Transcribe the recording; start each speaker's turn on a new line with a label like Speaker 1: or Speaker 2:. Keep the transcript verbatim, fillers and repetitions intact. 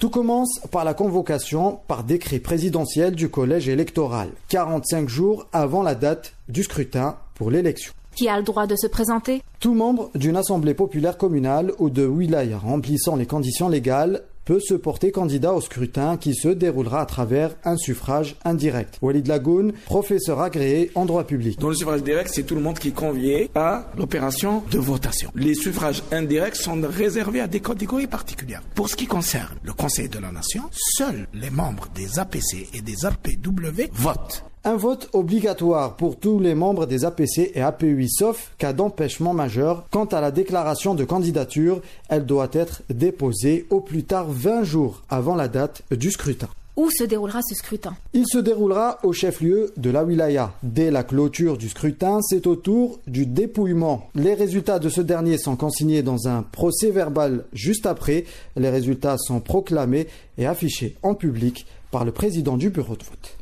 Speaker 1: Tout commence par la convocation par décret présidentiel du collège électoral, quarante-cinq jours avant la date du scrutin pour l'élection.
Speaker 2: Qui a le droit de se présenter?
Speaker 1: Tout membre d'une assemblée populaire communale ou de wilaya remplissant les conditions légales peut se porter candidat au scrutin qui se déroulera à travers un suffrage indirect. Walid Lagoun, professeur agréé en droit public.
Speaker 3: Dans le suffrage direct, c'est tout le monde qui est convié à l'opération de votation. Les suffrages indirects sont réservés à des catégories particulières. Pour ce qui concerne le Conseil de la Nation, seuls les membres des A P C et des A P W votent.
Speaker 1: Un vote obligatoire pour tous les membres des A P C et A P U I, sauf cas d'empêchement majeur. Quant à la déclaration de candidature, elle doit être déposée au plus tard vingt jours avant la date du scrutin.
Speaker 2: Où se déroulera ce scrutin?
Speaker 1: Il se déroulera au chef-lieu de la wilaya. Dès la clôture du scrutin, c'est au tour du dépouillement. Les résultats de ce dernier sont consignés dans un procès-verbal juste après. Les résultats sont proclamés et affichés en public par le président du bureau de vote.